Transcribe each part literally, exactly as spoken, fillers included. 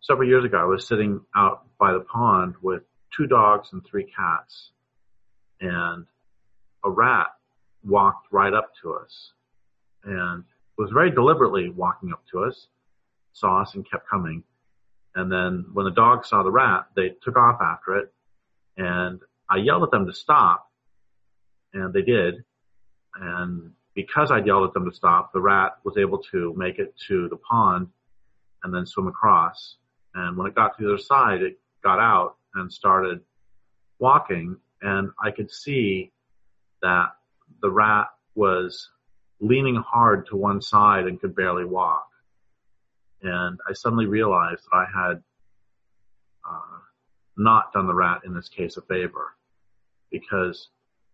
several years ago, I was sitting out by the pond with two dogs and three cats, and a rat walked right up to us and was very deliberately walking up to us, saw us and kept coming. And then when the dogs saw the rat, they took off after it, and I yelled at them to stop, and they did. And because I yelled at them to stop, the rat was able to make it to the pond and then swim across. And when it got to the other side, it got out and started walking, and I could see that the rat was leaning hard to one side and could barely walk. And I suddenly realized that I had uh, not done the rat, in this case, a favor, because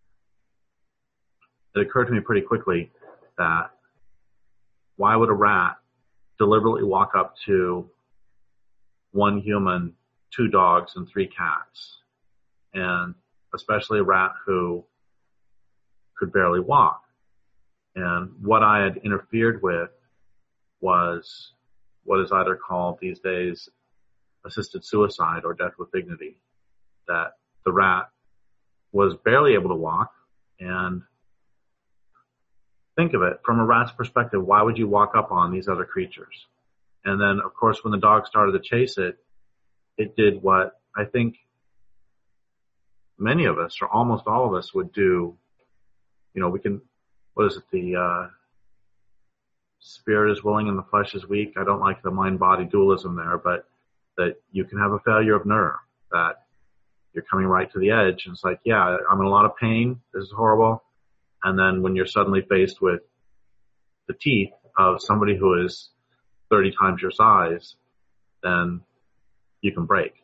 it occurred to me pretty quickly that why would a rat deliberately walk up to one human, two dogs, and three cats, and especially a rat who could barely walk? And what I had interfered with was what is either called these days assisted suicide or death with dignity, that the rat was barely able to walk. And think of it, from a rat's perspective, why would you walk up on these other creatures? And then, of course, when the dog started to chase it, it did what I think many of us, or almost all of us, would do. You know, we can, what is it, the uh, spirit is willing and the flesh is weak. I don't like the mind-body dualism there, but that you can have a failure of nerve, that you're coming right to the edge, and it's like, yeah, I'm in a lot of pain, this is horrible. And then when you're suddenly faced with the teeth of somebody who is thirty times your size, then you can break.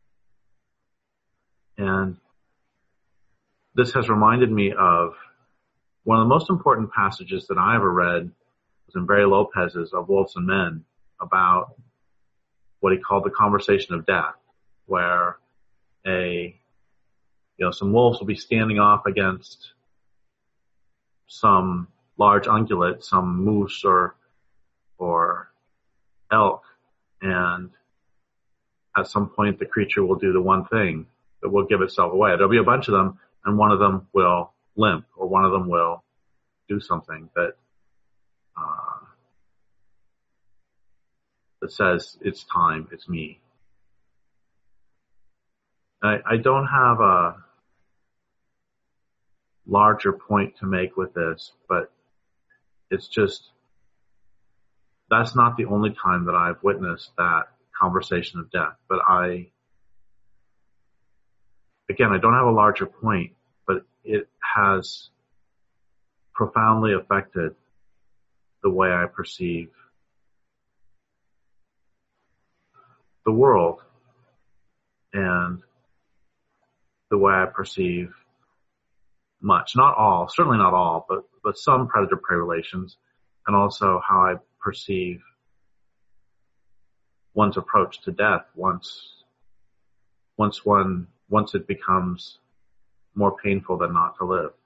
And this has reminded me of one of the most important passages that I ever read was in Barry Lopez's Of Wolves and Men, about what he called the conversation of death, where a, you know, some wolves will be standing off against some large ungulate, some moose or, or elk, and at some point the creature will do the one thing that will give itself away. There'll be a bunch of them, and one of them will limp, or one of them will do something that uh, that says, it's time, it's me. I, I don't have a larger point to make with this, but it's just, that's not the only time that I've witnessed that conversation of death. But I, again, I don't have a larger point, but it has profoundly affected the way I perceive the world and the way I perceive much, not all, certainly not all, but, but some predator-prey relations, and also how I perceive one's approach to death once, once one, once it becomes more painful than not to live.